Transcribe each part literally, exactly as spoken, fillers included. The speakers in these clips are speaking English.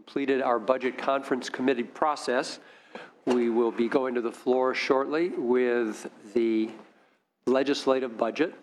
completed our budget conference committee process. We will be going to the floor shortly with the legislative budget.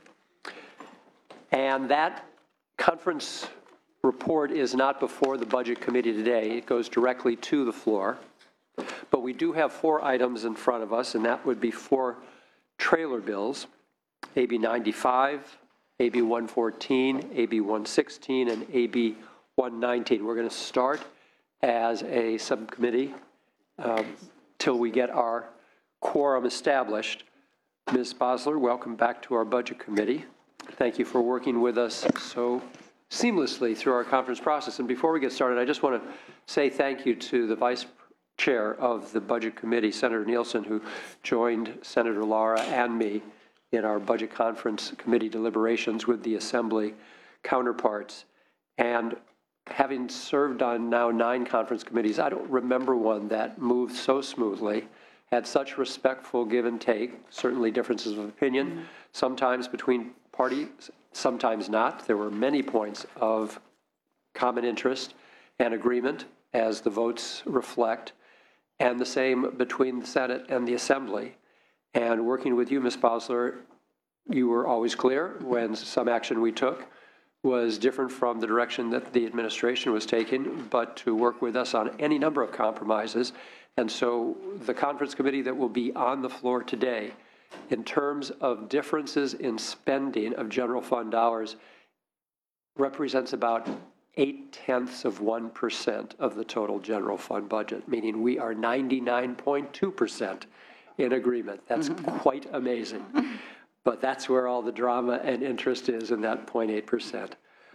And that conference report is not before the budget committee today. It goes directly to the floor. But we do have four items in front of us, and that would be four trailer bills, A B ninety-five, A B one fourteen, A B one sixteen, and A B one nineteen. We're going to start as a subcommittee um, till we get our quorum established. Miz Bosler, welcome back to our budget committee. Thank you for working with us so seamlessly through our conference process. And before we get started, I just want to say thank you to the Vice Chair of the Budget Committee, Senator Nielsen, who joined Senator Lara and me in our Budget Conference Committee deliberations with the Assembly counterparts. And having served on now nine conference committees, I don't remember one that moved so smoothly, had such respectful give and take, certainly differences of opinion, mm-hmm. sometimes between parties, sometimes not. There were many points of common interest and agreement, as the votes reflect, and the same between the Senate and the Assembly. And working with you, Miz Bosler, you were always clear when some action we took was different from the direction that the administration was taking, but to work with us on any number of compromises. And so the conference committee that will be on the floor today, in terms of differences in spending of general fund dollars, represents about eight tenths of one percent of the total general fund budget, meaning we are ninety-nine point two percent in agreement. That's mm-hmm. quite amazing. But that's where all the drama and interest is, in that zero point eight percent.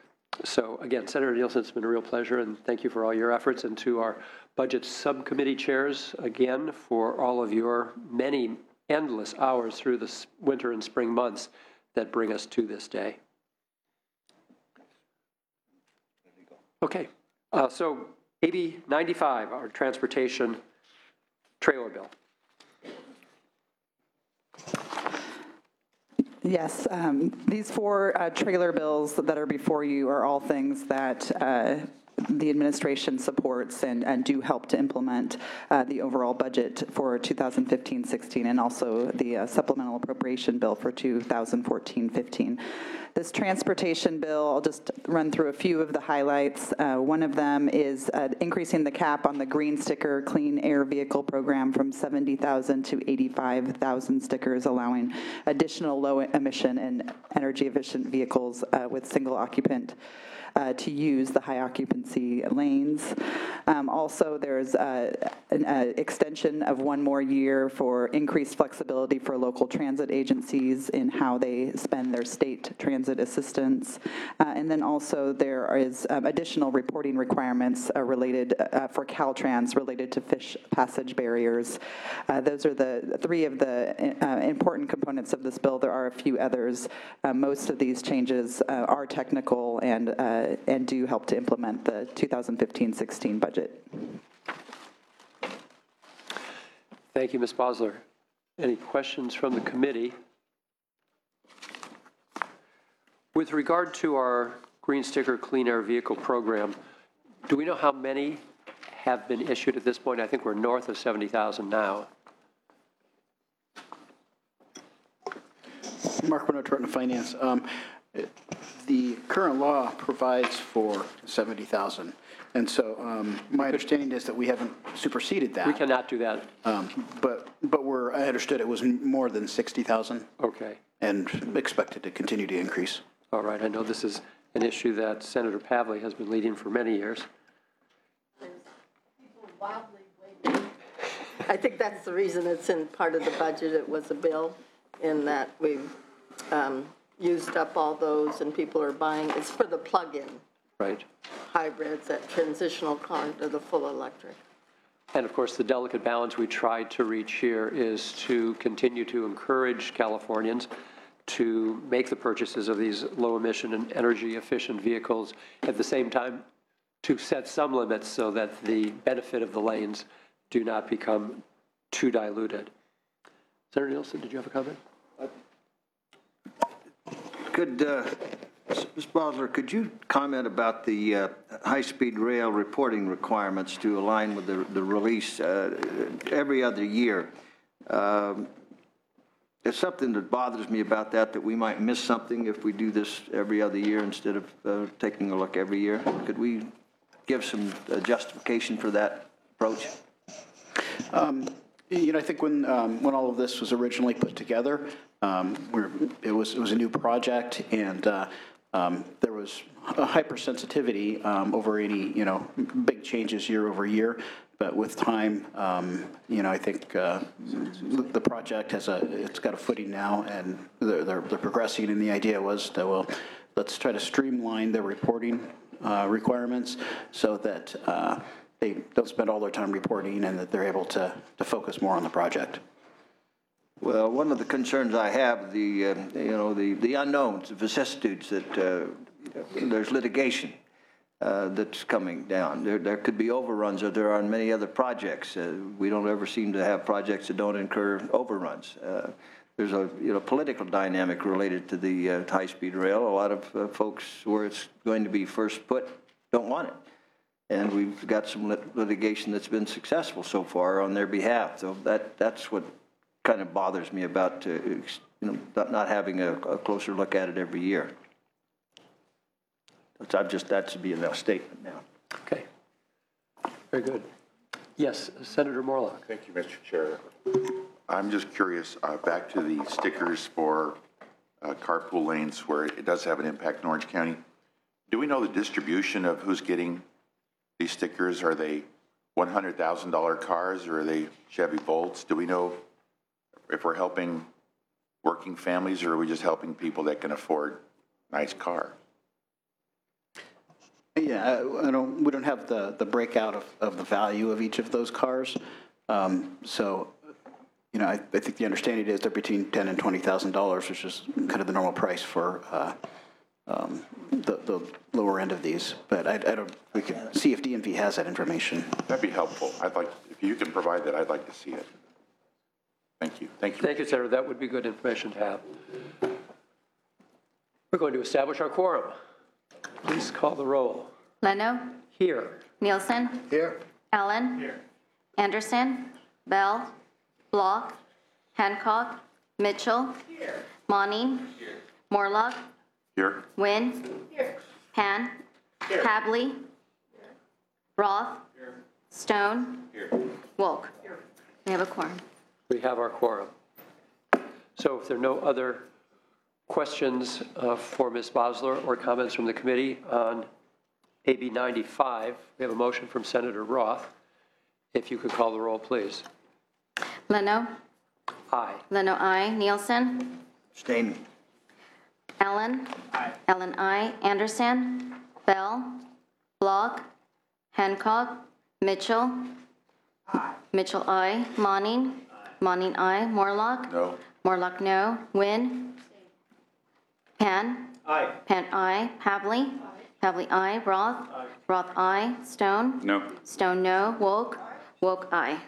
So again, Senator Nielsen, it's been a real pleasure, and thank you for all your efforts, and to our budget subcommittee chairs, again, for all of your many endless hours through the winter and spring months that bring us to this day. Okay, uh, so A B ninety-five, our transportation trailer bill. Yes, um, these four uh, trailer bills that are before you are all things that uh, the administration supports and, and do help to implement uh, the overall budget for two thousand fifteen sixteen, and also the uh, supplemental appropriation bill for two thousand fourteen fifteen. This transportation bill, I'll just run through a few of the highlights. Uh, one of them is uh, increasing the cap on the green sticker clean air vehicle program from seventy thousand to eighty-five thousand stickers, allowing additional low emission and energy efficient vehicles uh, with single occupant Uh, to use the high occupancy lanes. Um, also, there's uh, an uh, extension of one more year for increased flexibility for local transit agencies in how they spend their state transit assistance. Uh, and then also there is um, additional reporting requirements uh, related uh, for Caltrans related to fish passage barriers. Uh, those are the three of the uh, important components of this bill. There are a few others. Uh, most of these changes uh, are technical and uh, and do help to implement the two thousand fifteen sixteen budget. Thank you, Miz Bosler. Any questions from the committee? With regard to our green sticker clean air vehicle program, do we know how many have been issued at this point? I think we're north of seventy thousand now. Mark Bernard, Department of Finance. Um, The current law provides for seventy thousand, and so um, my understanding is that we haven't superseded that. We cannot do that. Um, but but we're I understood it was more than sixty thousand. Okay. And expected to continue to increase. All right. I know this is an issue that Senator Pavley has been leading for many years. People wildly waiting. I think that's the reason it's in part of the budget. It was a bill in that we've um, used up all those, and people are buying. It's for the plug-in right hybrids, that transitional car to the full electric. And of course, the delicate balance we tried to reach here is to continue to encourage Californians to make the purchases of these low emission and energy efficient vehicles, at the same time to set some limits so that the benefit of the lanes do not become too diluted. Senator Nielsen, did you have a comment? Could uh, Miz Bosler, could you comment about the uh, high-speed rail reporting requirements to align with the, the release uh, every other year? Um, There's something that bothers me about that, that we might miss something if we do this every other year instead of uh, taking a look every year. Could we give some uh, justification for that approach? Um, You know, I think when, um, when all of this was originally put together, um, we're, it was, it was a new project, and uh, um, there was a hypersensitivity um, over any, you know, big changes year over year. But with time, um, you know, I think uh, the project has a, it's got a footing now, and they're, they're, they're progressing, and the idea was that, well, let's try to streamline the reporting uh, requirements so that uh, they don't spend all their time reporting, and that they're able to, to focus more on the project. Well, one of the concerns I have, the, uh, you know, the, the unknowns, the vicissitudes that uh, there's litigation uh, that's coming down. There, there could be overruns, as there are on many other projects. Uh, we don't ever seem to have projects that don't incur overruns. Uh, there's a, you know, political dynamic related to the uh, high-speed rail. A lot of uh, folks where it's going to be first put don't want it. And we've got some lit litigation that's been successful so far on their behalf. So that, that's what kind of bothers me about uh, you know, not, not having a, a closer look at it every year. So I've just, that should be enough statement now. Okay. Very good. Yes, Senator Morlock. Thank you, Mister Chair. I'm just curious, uh, back to the stickers for uh, carpool lanes where it does have an impact in Orange County. Do we know the distribution of who's getting these stickers? Are they one hundred thousand dollar cars, or are they Chevy Bolts? Do we know if we're helping working families, or are we just helping people that can afford a nice car? Yeah, I don't, we don't have the, the breakout of, of the value of each of those cars. Um, so, you know, I, I think the understanding is they're between ten and twenty thousand dollars, which is kind of the normal price for uh, um, the, the lower end of these. But I, I don't, we could see if D M V has that information. That'd be helpful. I'd like, if you can provide that, I'd like to see it. Thank you. Thank you. Thank you, Senator. That would be good information to have. We're going to establish our quorum. Please call the roll. Leno, Here. Nielsen, Here. Allen, Here. Anderson, Bell, Block, Hancock, Mitchell, Here. Monning, Here. Morlock, Here. Wynn, Here. Pan, Here. Habley, Here. Roth, Here. Stone, Here. Wolk. Here. We have a quorum. We have our quorum. So if there are no other questions uh, for Miz Bosler or comments from the committee on A B ninety-five, we have a motion from Senator Roth. If you could call the roll, please. Leno, Aye. Leno, I. Nielsen, Abstain. Allen, Aye. Allen, I. Anderson, Bell, Block, Hancock, Mitchell, Aye. Mitchell, I. Monning, Monning, I. Morlock, No. Morlock, no. Wynn, Pan, Aye. Pan, I. Pavley, Pavley, I. Roth, Roth, I. Stone, No. Stone, no. Wolk, Wolk, I.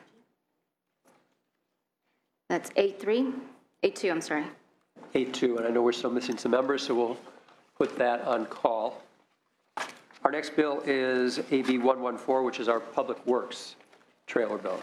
That's eight three, eight two, I'm sorry. eight two, and I know we're still missing some members, so we'll put that on call. Our next bill is A B one fourteen, which is our Public Works trailer bill.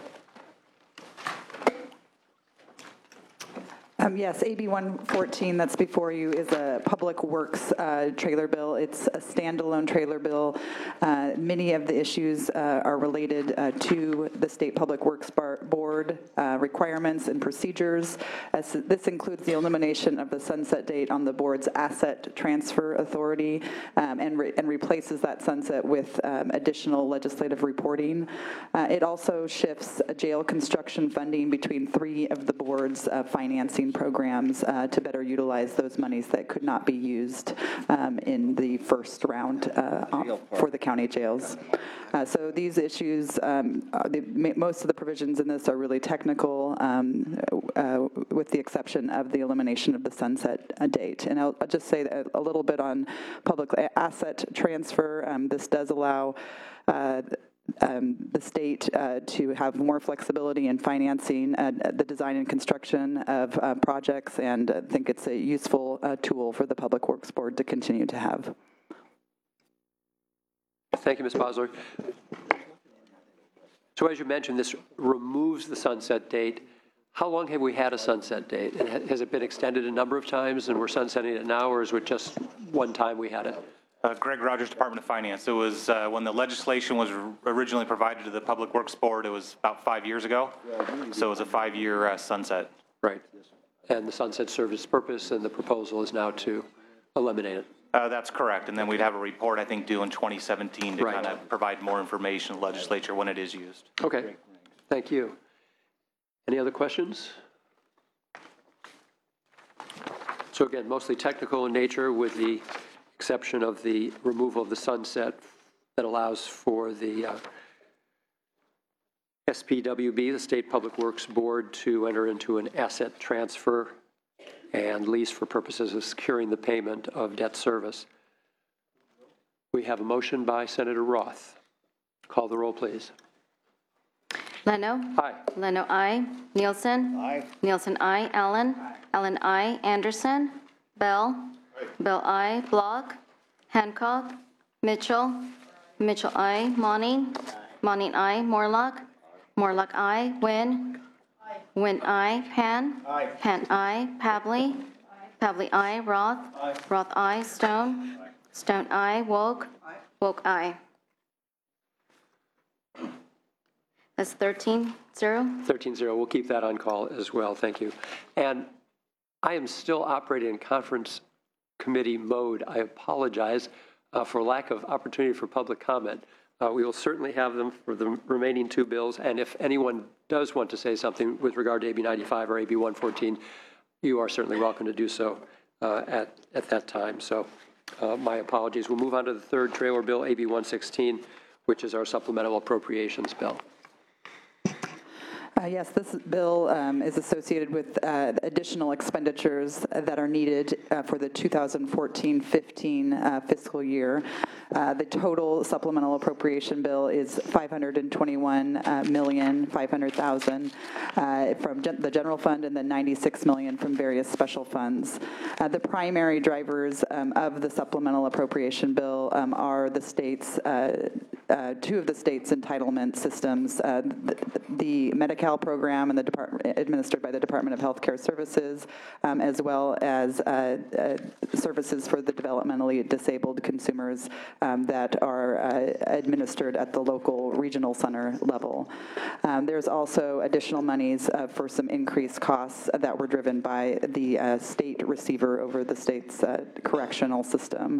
Um, yes, A B one fourteen that's before you is a Public Works uh, trailer bill. It's a standalone trailer bill. Uh, many of the issues uh, are related uh, to the State Public Works Bar Board uh, requirements and procedures. As this includes the elimination of the sunset date on the board's asset transfer authority um, and, re and replaces that sunset with um, additional legislative reporting. Uh, it also shifts jail construction funding between three of the board's uh, financing programs uh, to better utilize those monies that could not be used um, in the first round uh, for the county jails. Uh, so these issues, um, the, most of the provisions in this are really technical, um, uh, with the exception of the elimination of the sunset uh, date. And I'll, I'll just say a, a little bit on public asset transfer. Um, this does allow uh, um, the state uh, to have more flexibility in financing uh, the design and construction of uh, projects, and I think it's a useful uh, tool for the Public Works Board to continue to have. Thank you, Miz Bosler. So as you mentioned, this removes the sunset date. How long have we had a sunset date? And has it been extended a number of times and we're sunsetting it now, or is it just one time we had it? Uh, Greg Rogers, Department of Finance. It was uh, when the legislation was originally provided to the Public Works Board, it was about five years ago. So it was a five-year uh, sunset. Right. And the sunset served its purpose, and the proposal is now to eliminate it. Uh, that's correct. And then we'd have a report, I think, due in twenty seventeen to Right. kind of provide more information to the legislature when it is used. Okay. Thank you. Any other questions? So again, mostly technical in nature, with the exception of the removal of the sunset that allows for the uh, S P W B, the State Public Works Board, to enter into an asset transfer and lease for purposes of securing the payment of debt service. We have a motion by Senator Roth. Call the roll, please. Leno? Aye. Leno, I. Nielsen? Aye. Nielsen, I. Allen? Allen, I. Anderson? Bell? Bell, I. Block? Hancock? Mitchell? Mitchell, I. Monning? Monning, I. Morlock? Morlock, I. Wynn? Wynn, I. Pan? Pan, I. Pavley? Pavley, I. Roth? Roth, I. Stone? Stone, I. Wolk? Wolk, I. That's thirteen zero. thirteen zero. We'll keep that on call as well. Thank you. And I am still operating in conference committee mode. I apologize uh, for lack of opportunity for public comment. Uh, we will certainly have them for the remaining two bills. And if anyone does want to say something with regard to A B ninety-five or A B one fourteen, you are certainly welcome to do so uh, at, at that time. So uh, my apologies. We'll move on to the third trailer bill, A B one sixteen, which is our supplemental appropriations bill. Uh, Yes, this bill um, is associated with uh, additional expenditures that are needed uh, for the two thousand fourteen fifteen uh, fiscal year. Uh, The total supplemental appropriation bill is five hundred twenty-one million five hundred thousand uh, from gen- the general fund, and then ninety-six million dollars from various special funds. Uh, The primary drivers um, of the supplemental appropriation bill um, are the state's, uh, uh, two of the state's entitlement systems, uh, the, the Medi-Cal program and the department administered by the Department of Healthcare Services, um, as well as uh, uh, services for the developmentally disabled consumers um, that are uh, administered at the local regional center level. Um, there's also additional monies uh, for some increased costs that were driven by the uh, state receiver over the state's uh, correctional system.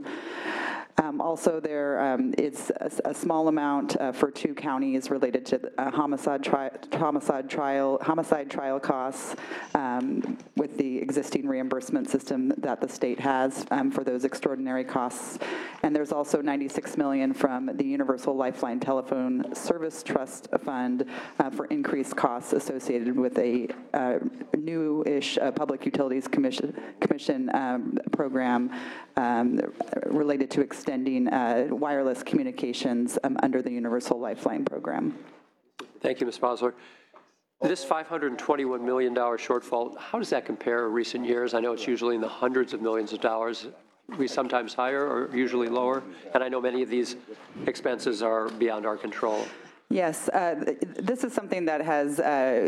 Um, also, there um, is a, a small amount uh, for two counties related to uh, homicide, tri- homicide trial, homicide trial costs um, with the existing reimbursement system that the state has um, for those extraordinary costs. And there's also ninety-six million dollars from the Universal Lifeline Telephone Service Trust Fund uh, for increased costs associated with a uh, new-ish uh, Public Utilities Commission, commission um, program um, related to extending uh, wireless communications um, under the Universal Lifeline program. Thank you, Miz Bosler. This five hundred twenty-one million dollars shortfall, how does that compare to recent years? I know it's usually in the hundreds of millions of dollars. We sometimes higher or usually lower, and I know many of these expenses are beyond our control. Yes, uh, this is something that has, uh,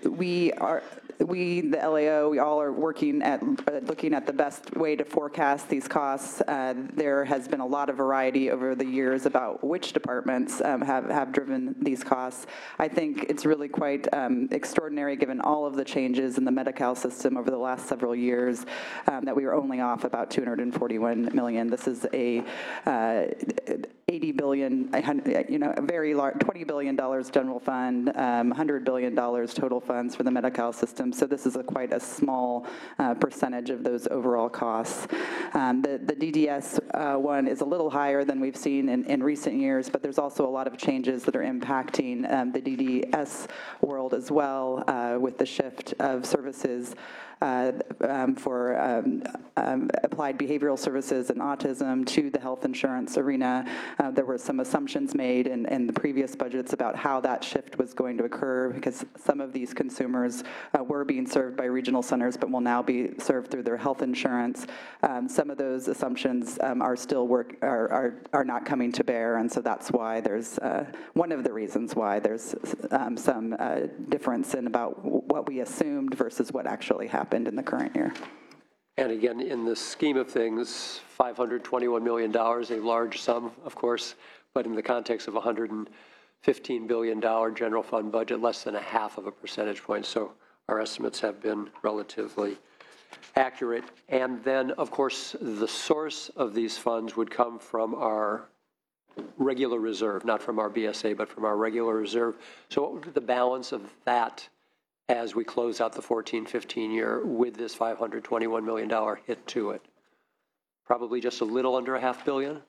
we are, we, the L A O, we all are working at, uh, looking at the best way to forecast these costs. Uh, there has been a lot of variety over the years about which departments um, have, have driven these costs. I think it's really quite um, extraordinary, given all of the changes in the Medi-Cal system over the last several years, um, that we were only off about two hundred forty-one million dollars. This is a uh, eighty billion dollars, you know, a very large, twenty billion dollars general fund, um, one hundred billion dollars total funds for the Medi-Cal system. So this is a quite a small uh, percentage of those overall costs. Um, the, the D D S uh, one is a little higher than we've seen in, in recent years, but there's also a lot of changes that are impacting um, the D D S world as well, uh, with the shift of services uh, um, for um, um, applied behavioral services and autism to the health insurance arena. Uh, there were some assumptions made in, in the previous budgets about how that shift was going to occur, because some of these consumers uh, were being served by regional centers but will now be served through their health insurance. Um, some of those assumptions um, are still work are, are are not coming to bear, and so that's why there's uh, one of the reasons why there's um, some uh, difference in about what we assumed versus what actually happened in the current year. And again, in the scheme of things, five hundred twenty-one million dollars, a large sum, of course, but in the context of a one hundred fifteen billion dollars general fund budget, less than a half of a percentage point. So our estimates have been relatively accurate. And then, of course, the source of these funds would come from our regular reserve, not from our B S A, but from our regular reserve. So what would be the balance of that as we close out the fourteen fifteen year with this five hundred twenty-one million dollars hit to it? Probably just a little under a half billion?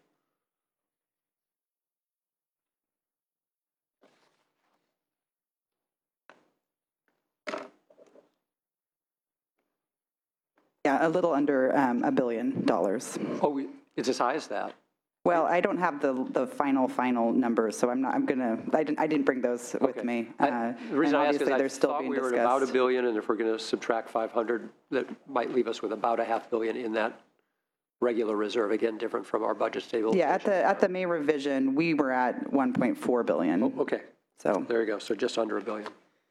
Yeah, a little under um, a billion dollars. Oh, we, it's as high as that? Well, I don't have the the final final numbers, so I'm not. I'm gonna. I didn't. I didn't bring those with Okay. me. I- Uh, The reason and I ask is obviously I they're still thought being we were at about a discussed. billion, and if we're going to subtract five hundred, that might leave us with about a half billion in that regular reserve, again, different from our budget stabilization. Yeah, at the at the May revision, we were at one point four billion. Oh, okay, So there you go, so just under a billion.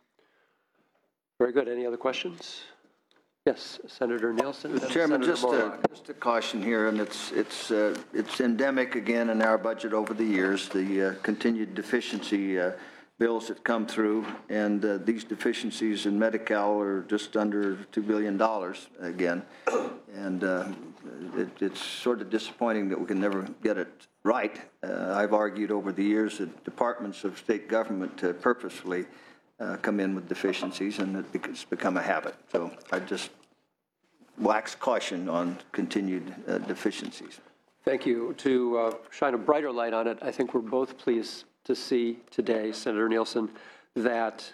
Very good, any other questions? Yes, Senator Nielsen. then Chairman, Senator just a, Morlock. just a caution here, and it's, it's, uh, it's endemic again in our budget over the years, the uh, continued deficiency uh, bills that come through, and uh, these deficiencies in Medi-Cal are just under two billion dollars again. And uh, it, it's sort of disappointing that we can never get it right. Uh, I've argued over the years that departments of state government uh, purposefully uh, come in with deficiencies, and it bec- it's become a habit. So I just wax caution on continued uh, deficiencies. Thank you. To uh, shine a brighter light on it, I think we're both pleased to see today, Senator Nielsen, that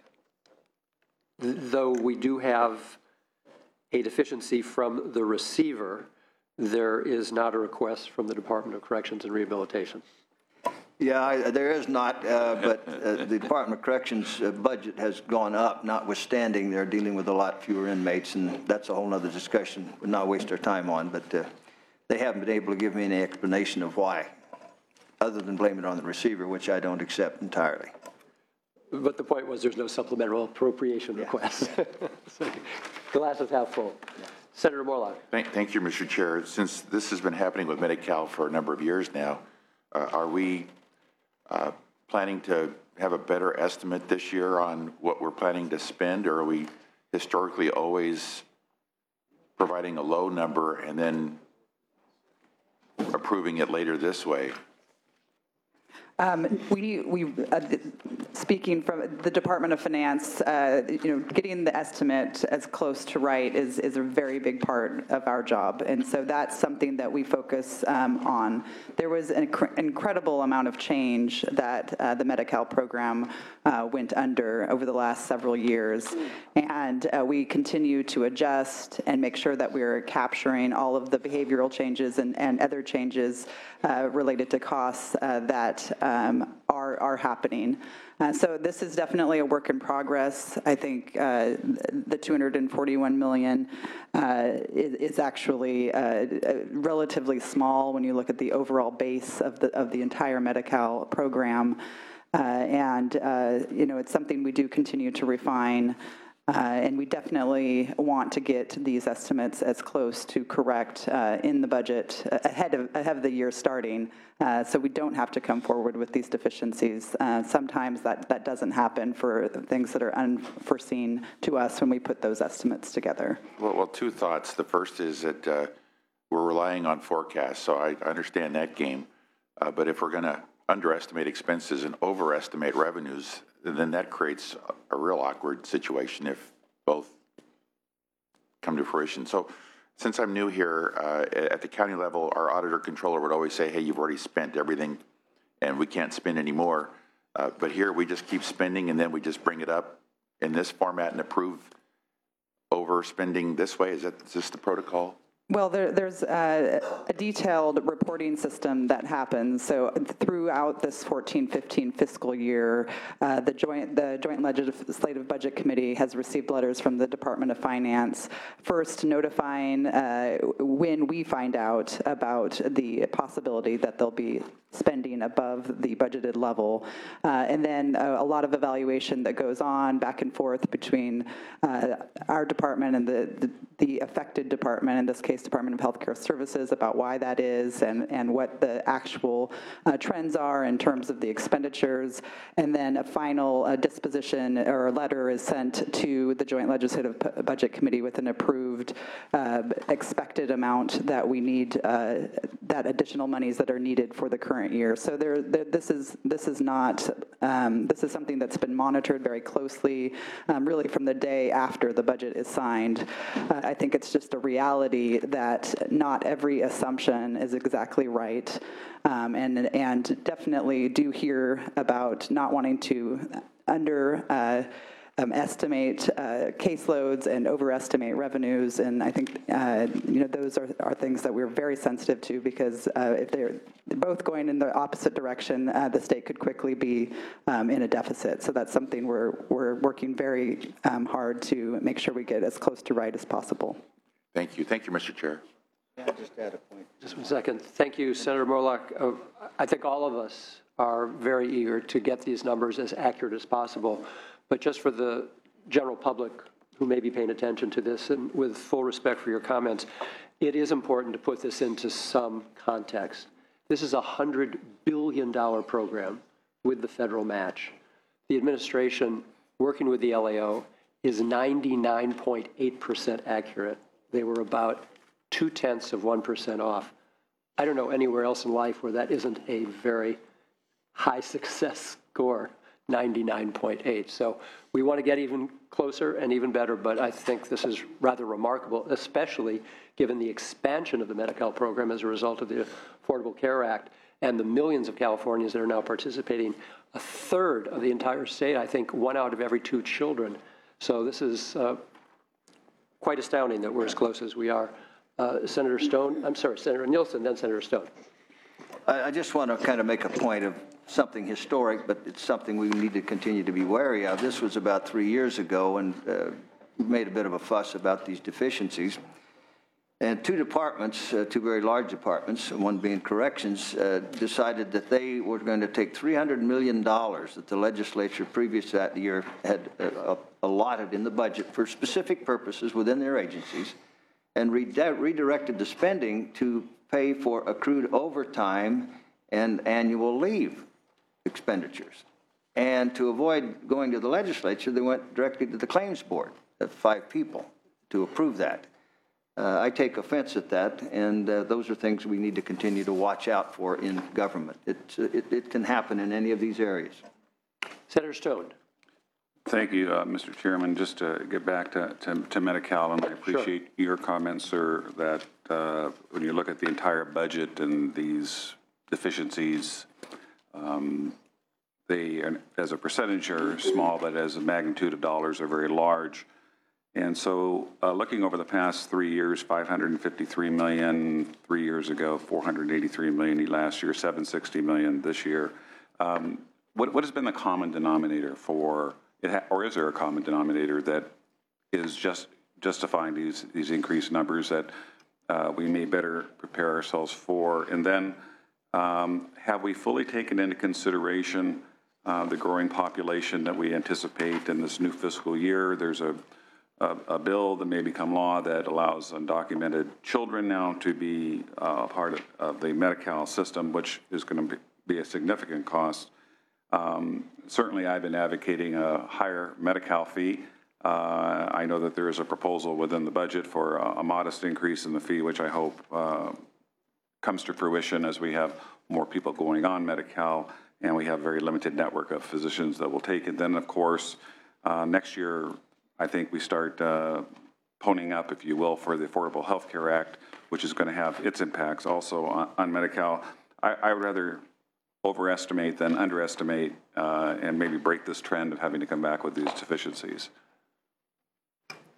th- though we do have a deficiency from the receiver, there is not a request from the Department of Corrections and Rehabilitation. Yeah, I, there is not, uh, but uh, the Department of Corrections uh, budget has gone up, notwithstanding they're dealing with a lot fewer inmates, and that's a whole other discussion we'll not waste our time on, but uh, they haven't been able to give me any explanation of why, other than blame it on the receiver, which I don't accept entirely. But the point was there's no supplemental appropriation request. So, glass is half full. Senator Morlock. Thank, thank you, Mister Chair. Since this has been happening with Medi-Cal for a number of years now, uh, are we uh, planning to have a better estimate this year on what we're planning to spend, or are we historically always providing a low number and then approving it later this way? Um, we, we, uh, speaking from the Department of Finance, uh, you know, getting the estimate as close to right is, is a very big part of our job. And so that's something that we focus um, on. There was an inc- incredible amount of change that uh, the Medi-Cal program uh, went under over the last several years. And uh, we continue to adjust and make sure that we're capturing all of the behavioral changes and, and other changes uh, related to costs uh, that um, are, are happening. Uh, so this is definitely a work in progress. I think uh, the two hundred forty-one million dollars uh, is, is actually uh, relatively small when you look at the overall base of the of the entire Medi-Cal program. Uh, and uh, you know, it's something we do continue to refine. Uh, and we definitely want to get these estimates as close to correct uh, in the budget ahead of, ahead of the year starting, uh, so we don't have to come forward with these deficiencies. Uh, sometimes that, that doesn't happen for things that are unforeseen to us when we put those estimates together. Well, well two thoughts. The first is that uh, we're relying on forecasts, so I understand that game. Uh, but if we're going to underestimate expenses and overestimate revenues, then that creates a real awkward situation if both come to fruition. So since I'm new here, uh, at the county level, our auditor controller would always say, hey, you've already spent everything and we can't spend any more. Uh, but here we just keep spending and then we just bring it up in this format and approve overspending this way? Is that, is this the protocol? Well, there, there's a, a detailed reporting system that happens. So throughout this fourteen fifteen fiscal year, uh, the joint the Joint Legislative Budget Committee has received letters from the Department of Finance, first notifying uh, when we find out about the possibility that they'll be spending above the budgeted level, uh, and then a, a lot of evaluation that goes on back and forth between uh, our department and the, the the affected department, in this case, Department of Healthcare Services, about why that is and, and what the actual uh, trends are in terms of the expenditures. And then a final uh, disposition or a letter is sent to the Joint Legislative P- Budget Committee with an approved uh, expected amount that we need, uh, that additional monies that are needed for the current year. So there, there this is this is not, um, this is something that's been monitored very closely, um, really from the day after the budget is signed. Uh, I think it's just a reality that not every assumption is exactly right, um, and and definitely do hear about not wanting to under uh, um, estimate uh, caseloads and overestimate revenues, and I think uh, you know those are, are things that we're very sensitive to, because uh, if they're both going in the opposite direction, uh, the state could quickly be um, in a deficit. So that's something we're we're working very um, hard to make sure we get as close to right as possible. Thank you. Thank you, Mister Chair. Yeah, just add a point. Just one second. Thank you, Senator Morlock. Uh, I think all of us are very eager to get these numbers as accurate as possible. But just for the general public who may be paying attention to this, and with full respect for your comments, it is important to put this into some context. This is a one hundred billion dollars program with the federal match. The administration, working with the L A O, is ninety-nine point eight percent accurate. They were about two-tenths of one percent off. I don't know anywhere else in life where that isn't a very high success score, ninety-nine point eight. So we want to get even closer and even better, but I think this is rather remarkable, especially given the expansion of the Medi-Cal program as a result of the Affordable Care Act and the millions of Californians that are now participating. A third of the entire state, I think one out of every two children. So this is uh, quite astounding that we're as close as we are. Uh, Senator Stone, I'm sorry, Senator Nielsen, then Senator Stone. I, I just want to kind of make a point of something historic, but it's something we need to continue to be wary of. This was about three years ago, and uh, we made a bit of a fuss about these deficiencies. And two departments, uh, two very large departments, one being corrections, uh, decided that they were going to take three hundred million dollars that the legislature previous to that year had uh, allotted in the budget for specific purposes within their agencies, and redi- redirected the spending to pay for accrued overtime and annual leave expenditures. And to avoid going to the legislature, they went directly to the claims board of five people to approve that. Uh, I take offense at that, and uh, those are things we need to continue to watch out for in government. It, it, it can happen in any of these areas. Senator Stone. Thank you, uh, Mister Chairman. Just to get back to, to, to Medi-Cal, and I appreciate sure. your comments, sir, that uh, when you look at the entire budget and these deficiencies, um, they, as a percentage, are small, but as a magnitude of dollars, are very large. And so uh, looking over the past three years, five hundred fifty-three million dollars three years ago, four hundred eighty-three million dollars last year, seven hundred sixty million dollars this year. Um, what, what has been the common denominator for, it ha or is there a common denominator that is just justifying these, these increased numbers that uh, we may better prepare ourselves for? And then um, have we fully taken into consideration uh, the growing population that we anticipate in this new fiscal year? There's a A, a bill that may become law that allows undocumented children now to be uh, part of, of the Medi-Cal system, which is going to be a significant cost. Um, certainly, I've been advocating a higher Medi-Cal fee. Uh, I know that there is a proposal within the budget for a, a modest increase in the fee, which I hope uh, comes to fruition as we have more people going on Medi-Cal, and we have a very limited network of physicians that will take it. Then, of course, uh, next year, I think we start uh, ponying up, if you will, for the Affordable Health Care Act, which is going to have its impacts also on, on Medi-Cal. I, I would rather overestimate than underestimate uh, and maybe break this trend of having to come back with these deficiencies.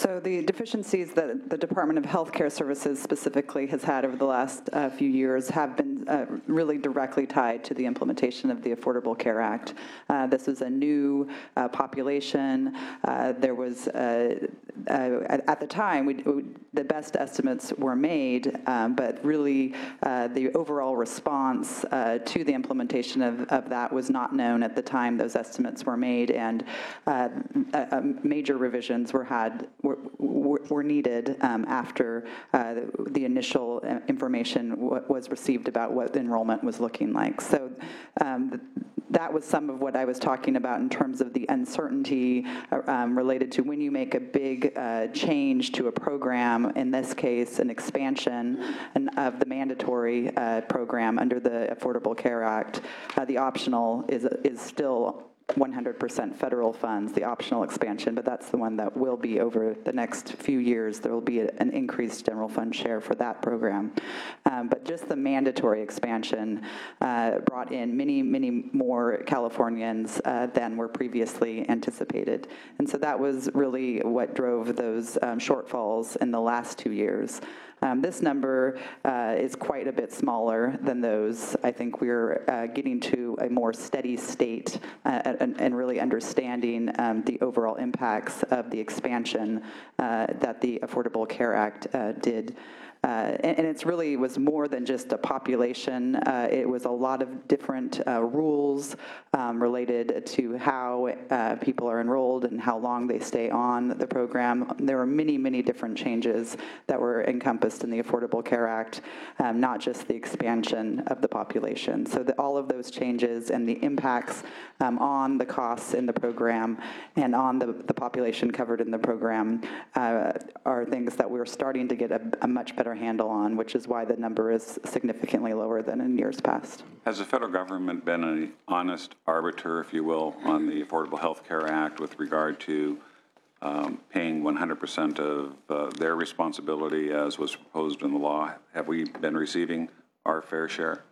So the deficiencies that the Department of Healthcare Services specifically has had over the last uh, few years have been uh, really directly tied to the implementation of the Affordable Care Act. Uh, this is a new uh, population. Uh, there was, uh, uh, at, at the time, we, we, the best estimates were made, um, but really uh, the overall response uh, to the implementation of, of that was not known at the time those estimates were made, and uh, uh, major revisions were had were, were, were needed um, after uh, the, the initial information w- was received about what enrollment was looking like. So um, that was some of what I was talking about in terms of the uncertainty um, related to when you make a big uh, change to a program, in this case, an expansion of the mandatory uh, program under the Affordable Care Act. Uh, the optional is, is still one hundred percent federal funds, the optional expansion, but that's the one that will be over the next few years. There will be a, an increased general fund share for that program. Um, but just the mandatory expansion uh, brought in many, many more Californians uh, than were previously anticipated. And so that was really what drove those um, shortfalls in the last two years. Um, this number uh, is quite a bit smaller than those. I think we're uh, getting to a more steady state uh, and, and really understanding um, the overall impacts of the expansion uh, that the Affordable Care Act uh, did. Uh, and, and it's really was more than just a population. Uh, it was a lot of different uh, rules um, related to how uh, people are enrolled and how long they stay on the program. There were many, many different changes that were encompassed in the Affordable Care Act, um, not just the expansion of the population. So the, all of those changes and the impacts um, on the costs in the program and on the, the population covered in the program uh, are things that we're starting to get a, a much better handle on, which is why the number is significantly lower than in years past. Has the federal government been an honest arbiter, if you will, on the Affordable Health Care Act with regard to um, paying one hundred percent of uh, their responsibility as was proposed in the law? Have we been receiving our fair share?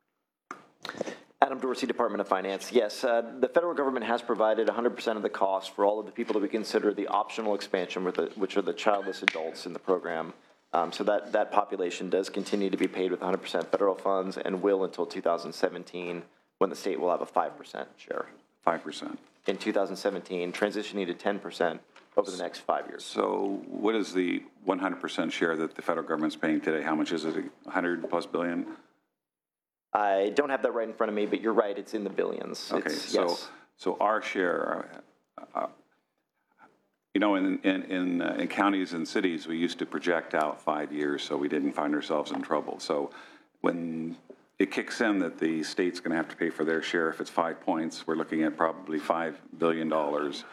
Adam Dorsey, Department of Finance. Yes, uh, the federal government has provided one hundred percent of the cost for all of the people that we consider the optional expansion, with the, which are the childless adults in the program. Um, so that, that population does continue to be paid with one hundred percent federal funds and will until two thousand seventeen, when the state will have a five percent share. five percent. In two thousand seventeen, transitioning to ten percent over the next five years. So what is the one hundred percent share that the federal government's paying today? How much is it, one hundred plus billion? I don't have that right in front of me, but you're right, it's in the billions. Okay, It's, so, yes. so our share, uh, you know, in, in, in, uh, in counties and cities, we used to project out five years so we didn't find ourselves in trouble. So when it kicks in that the state's going to have to pay for their share, if it's five points, we're looking at probably five billion dollars.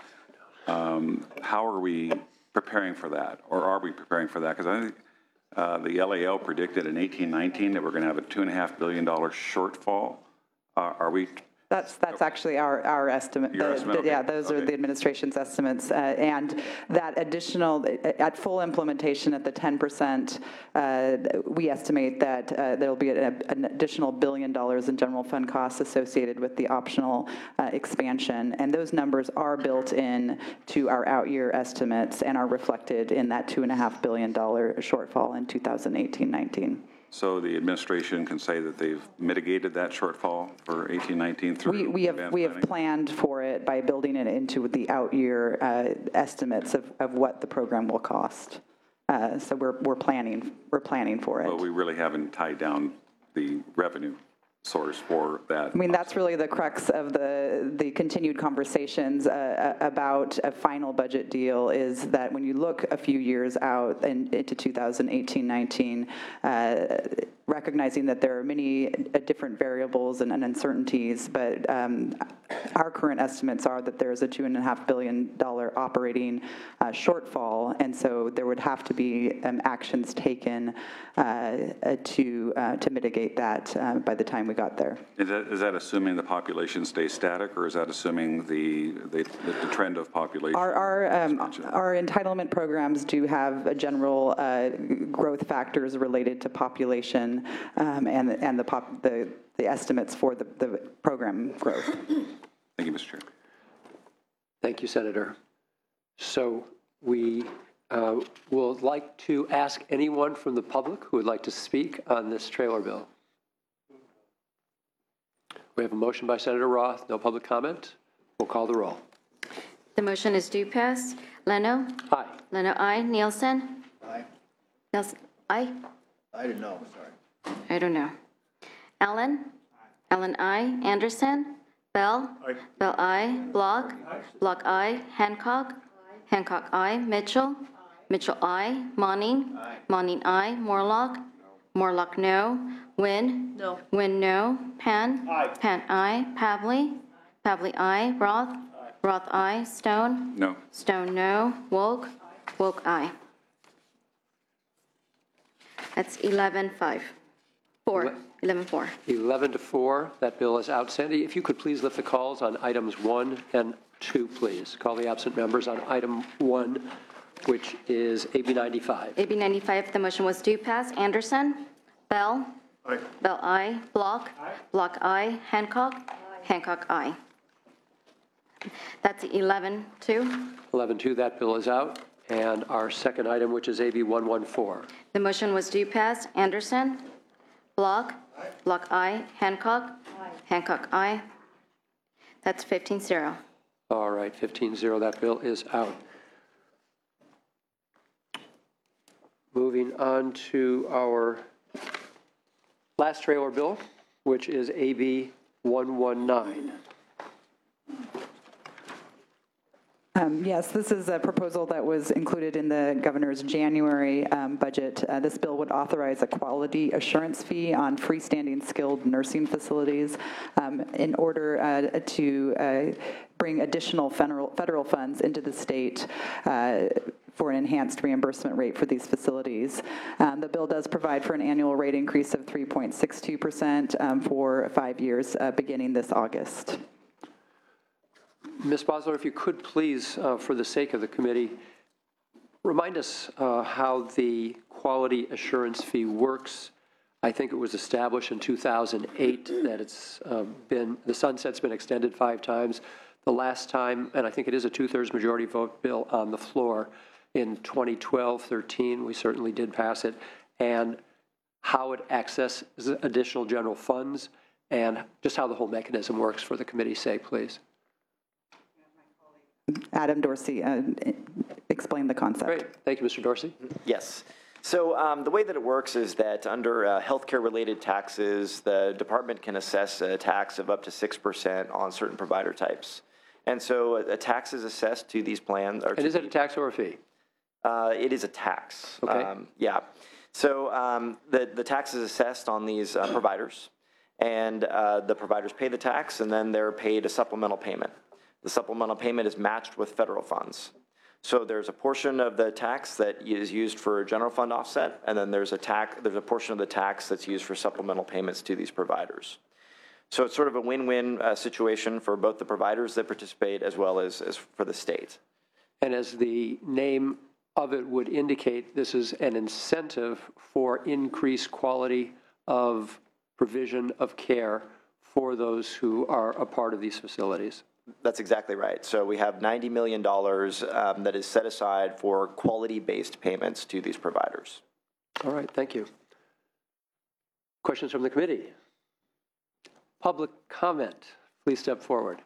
Um, how are we preparing for that? Or are we preparing for that? Because I think uh, the L A L predicted in eighteen nineteen that we're going to have a two and a half billion dollar shortfall. Uh, are we? That's that's actually our, our estimate. Your The- estimate, the- okay. Yeah, those are Okay. the administration's estimates. Uh, and that additional, at full implementation at the ten percent, uh, we estimate that uh, there'll be a, an additional billion dollars in general fund costs associated with the optional uh, expansion. And those numbers are built in to our out year estimates and are reflected in that two and a half billion dollar shortfall in two thousand eighteen nineteen. So the administration can say that they've mitigated that shortfall for eighteen nineteen through We, we have advanced we have planning? planned for it by building it into the out year uh, estimates of, of what the program will cost. Uh, so we're we're planning we're planning for it. But we really haven't tied down the revenue source for that. I mean, that's really the crux of the, the continued conversations uh, about a final budget deal, is that when you look a few years out and into two thousand eighteen nineteen, uh, recognizing that there are many uh, different variables and, and uncertainties, but um, our current estimates are that there's a two and a half billion dollar operating uh, shortfall, and so there would have to be um, actions taken uh, uh, to uh, to mitigate that uh, by the time we got there. Is that, is that assuming the population stays static, or is that assuming the, the, the trend of population? Our our, um, expansion? our entitlement programs do have a general uh, growth factors related to population um, and and the pop the the estimates for the, the program growth. Thank you, Mister Chair. Thank you, Senator. So we uh, would like to ask anyone from the public who would like to speak on this trailer bill. We have a motion by Senator Roth, no public comment. We'll call the roll. The motion is due pass. Leno? Aye. Leno, aye. Nielsen? Aye. Nielsen, aye? I didn't know, sorry. I don't know. Allen? Allen, aye. Anderson? Bell? Aye. Bell, aye. Block? Block, aye. Hancock? Hancock, aye. Mitchell? Mitchell, aye. Monning? Monning, aye. Morlock? Morlock, no. Wynn? No. Wynn, no. Pan? Pan, aye. Pavley? Pavley, aye. Roth? Roth, aye. Stone? No. Stone, no. Wolk? Wolk, aye. That's eleven five. Four. eleven four. eleven to four, that bill is out. Sandy, if you could please lift the calls on items one and two, please. Call the absent members on item one, which is A B ninety-five. A B ninety-five, the motion was due pass. Anderson? Bell? Aye. Bell, aye. Block? Block, aye. Hancock? Hancock, aye. That's eleven two. eleven two, that bill is out. And our second item, which is A B one fourteen. The motion was due pass. Anderson? Block? Block, aye. Hancock? Hancock, aye. That's fifteen zero. All right, fifteen zero, that bill is out. Moving on to our last trailer bill, which is A B one nineteen. Um, Yes, this is a proposal that was included in the governor's January um, budget. Uh, This bill would authorize a quality assurance fee on freestanding skilled nursing facilities um, in order uh, to uh, bring additional federal federal funds into the state uh, for an enhanced reimbursement rate for these facilities. Um, The bill does provide for an annual rate increase of three point six two percent um, for five years, uh, beginning this August. Miz Bosler, if you could please, uh, for the sake of the committee, remind us uh, how the quality assurance fee works. I think it was established in two thousand eight that it's uh, been, the sunset's been extended five times. The last time, and I think it is a two-thirds majority vote bill on the floor, in twenty twelve thirteen, we certainly did pass it, and how it accesses additional general funds, and just how the whole mechanism works for the committee's sake, please. Adam Dorsey uh, explained the concept. Great. Thank you, Mister Dorsey. Yes. So um, the way that it works is that under uh, healthcare-related taxes, the department can assess a tax of up to six percent on certain provider types. And so a, a tax is assessed to these plans. Or And is it a tax or a fee? Uh, it is a tax. Okay. Um, yeah. So um, the, the tax is assessed on these uh, providers, and uh, the providers pay the tax, and then they're paid a supplemental payment. The supplemental payment is matched with federal funds. So there's a portion of the tax that is used for general fund offset, and then there's a tax, there's a portion of the tax that's used for supplemental payments to these providers. So it's sort of a win-win uh, situation for both the providers that participate as well as, as for the state. And as the name of it would indicate, this is an incentive for increased quality of provision of care for those who are a part of these facilities. That's exactly right. So we have ninety million dollars um, that is set aside for quality-based payments to these providers. All right, thank you. Questions from the committee? Public comment, please step forward.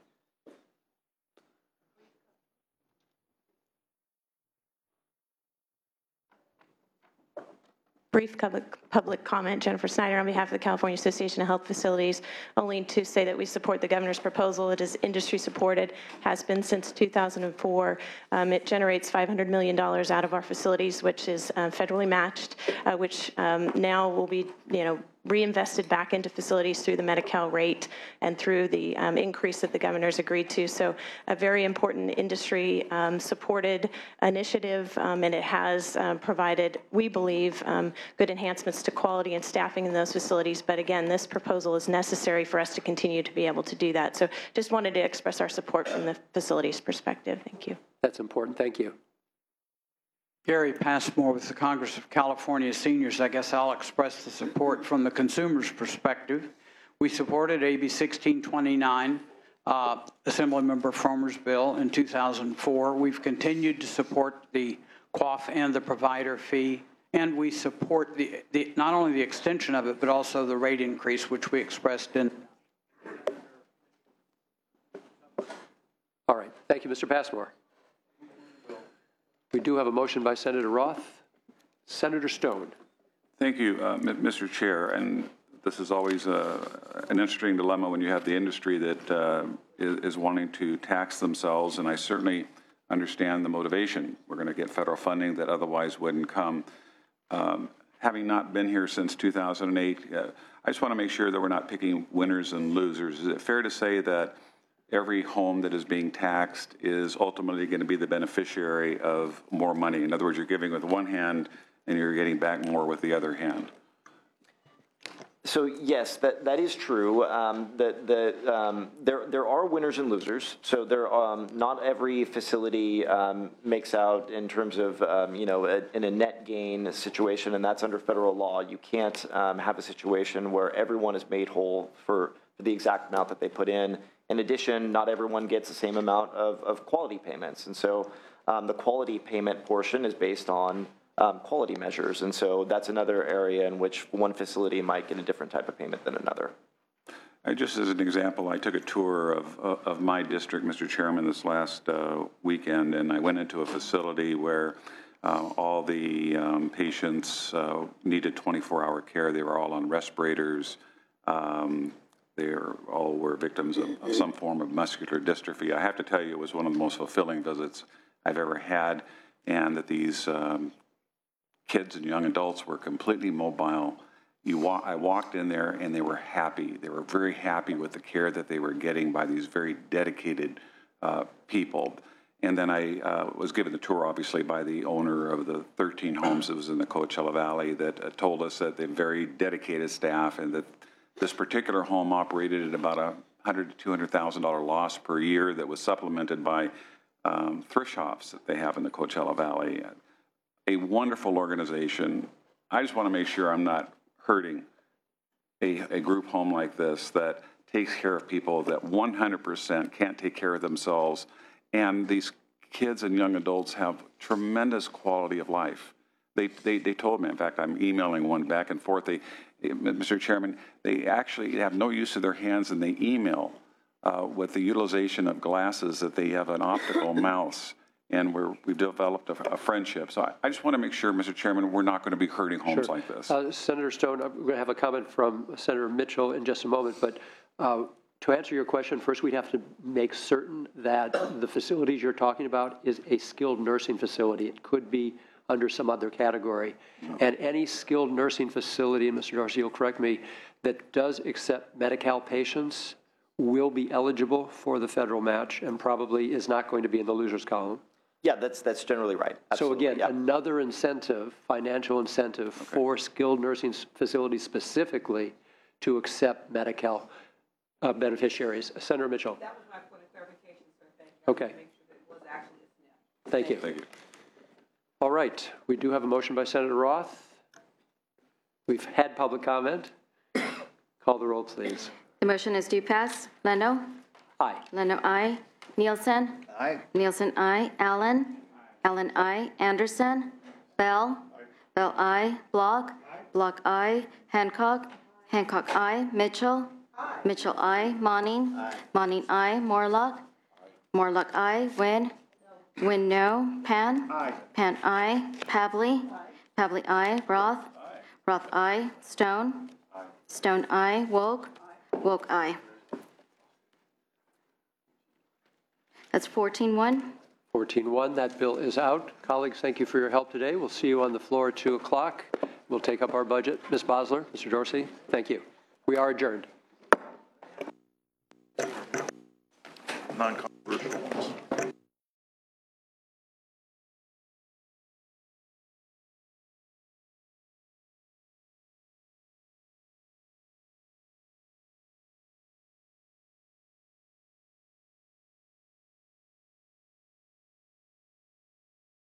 Brief public, public comment, Jennifer Snyder on behalf of the California Association of Health Facilities, only to say that we support the governor's proposal. It is industry supported, has been since two thousand four. Um, it generates five hundred million dollars out of our facilities, which is uh, federally matched, uh, which um, now will be, you know, reinvested back into facilities through the Medi-Cal rate and through the um, increase that the governor's agreed to. So a very important industry um, supported initiative, um, and it has um, provided, we believe, um, good enhancements to quality and staffing in those facilities. But again, this proposal is necessary for us to continue to be able to do that. So just wanted to express our support from the facilities perspective. Thank you. That's important. Thank you. Gary Passmore with the Congress of California Seniors. I guess I'll express the support from the consumer's perspective. We supported A B sixteen twenty-nine, uh, Assemblymember Frommer's bill in two thousand four. We've continued to support the quaff and the provider fee. And we support the, the, not only the extension of it, but also the rate increase, which we expressed in. All right. Thank you, Mister Passmore. We do have a motion by Senator Roth. Senator Stone. Thank you, uh, M- Mister Chair. And this is always uh, an interesting dilemma when you have the industry that uh, is, is wanting to tax themselves, and I certainly understand the motivation. We're going to get federal funding that otherwise wouldn't come. Um, having not been here since two thousand eight, uh, I just want to make sure that we're not picking winners and losers. Is it fair to say that every home that is being taxed is ultimately going to be the beneficiary of more money? In other words, you're giving with one hand and you're getting back more with the other hand. So yes, that, that is true. Um, the, the, um, there, there are winners and losers. So there, um, not every facility um, makes out in terms of, um, you know, a, in a net gain situation, and that's under federal law. You can't um, have a situation where everyone is made whole for, for the exact amount that they put in. In addition, not everyone gets the same amount of, of quality payments. And so um, the quality payment portion is based on Um, quality measures, and so that's another area in which one facility might get a different type of payment than another. I, just as an example, I took a tour of, of my district, Mister Chairman, this last uh, weekend, and I went into a facility where uh, all the um, patients uh, needed twenty-four hour care. They were all on respirators. Um, they were, all were victims of, of some form of muscular dystrophy. I have to tell you, it was one of the most fulfilling visits I've ever had, and that these um, kids and young adults were completely mobile. You wa- I walked in there and they were happy. They were very happy with the care that they were getting by these very dedicated uh, people. And then I uh, was given the tour, obviously, by the owner of the thirteen homes that was in the Coachella Valley that uh, told us that they're very dedicated staff, and that this particular home operated at about a one hundred thousand to two hundred thousand dollar loss per year that was supplemented by um, thrift shops that they have in the Coachella Valley. A wonderful organization. I just want to make sure I'm not hurting a, a group home like this that takes care of people that one hundred percent can't take care of themselves. And these kids and young adults have tremendous quality of life. They, they, they told me, in fact, I'm emailing one back and forth. They, Mister Chairman, they actually have no use of their hands, and they email uh, with the utilization of glasses that they have an optical mouse. And we're, we've developed a, a friendship. So I, I just want to make sure, Mister Chairman, we're not going to be hurting homes Sure. like this. Uh, Senator Stone, I'm going to have a comment from Senator Mitchell in just a moment, but uh, to answer your question, first we'd have to make certain that the facilities you're talking about is a skilled nursing facility. It could be under some other category. No. And any skilled nursing facility, and Mister Dorsey will correct me, that does accept Medi-Cal patients will be eligible for the federal match and probably is not going to be in the losers column. Yeah, that's that's generally right. Absolutely. So again, yeah. another incentive, financial incentive okay. for skilled nursing facilities specifically to accept Medi-Cal uh, beneficiaries. Senator Mitchell. That was my point of clarification, sir. Thank you. Okay. Make sure that it was actually a S N P. Thank you. Thank you. All right. We do have a motion by Senator Roth. We've had public comment. Call the roll, please. The motion is to pass. Leno? Aye. Leno, aye. Nielsen? Aye. Nielsen, aye. Allen? Allen, aye. Anderson? Bell? Bell, aye. Block? Block, aye. Hancock? Hancock, aye. Mitchell? Mitchell, aye. Monning? Monning, aye. Morlock? Morlock, aye. Wynn? Wynn, no. Pan? Pan, aye. Pavley? Pavley, aye. Roth? Roth, aye. Stone? Stone, aye. Woke? Woke, aye. That's fourteen one. fourteen one, that bill is out. Colleagues, thank you for your help today. We'll see you on the floor at two o'clock. We'll take up our budget. Miz Bosler, Mister Dorsey, thank you. We are adjourned. Non-